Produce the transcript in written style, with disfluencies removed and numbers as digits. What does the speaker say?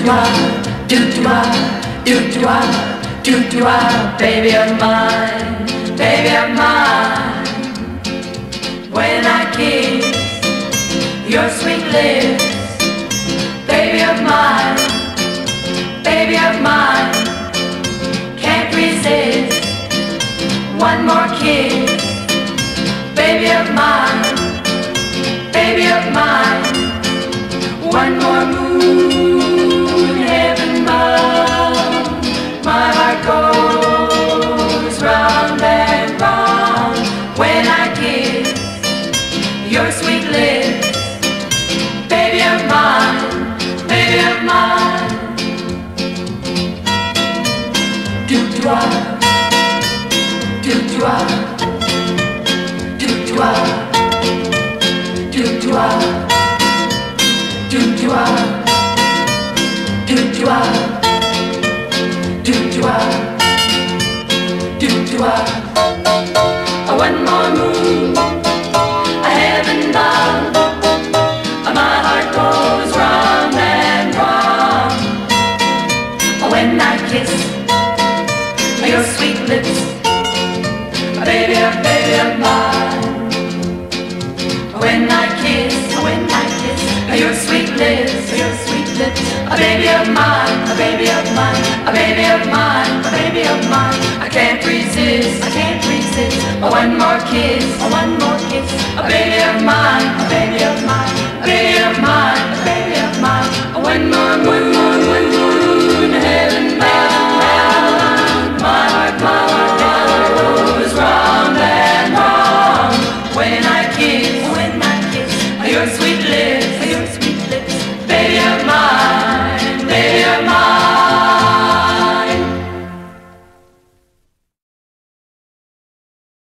baby of mine, baby of mine. When I kiss your sweet lips, baby of mine, baby of mine. Can't resist one more kiss, baby of mine, baby of mine. One more moon, heaven bound, my heart goes round and round when I kiss your sweet lips, baby of mine, baby of mine. Do-dwa, do-dwa, do-dwa, do-dwa, do-dwa, do-dwa, do-dwa, do-dwa. One more moon, a heaven bound, my heart goes round and round when I kiss your sweet lips, baby of mine. When I kiss your sweet lips, baby of mine, baby of mine, baby of mine, baby of mine. I can't resist one more kiss, baby of mine, baby of mine, baby of mine, baby of mine. One more moon.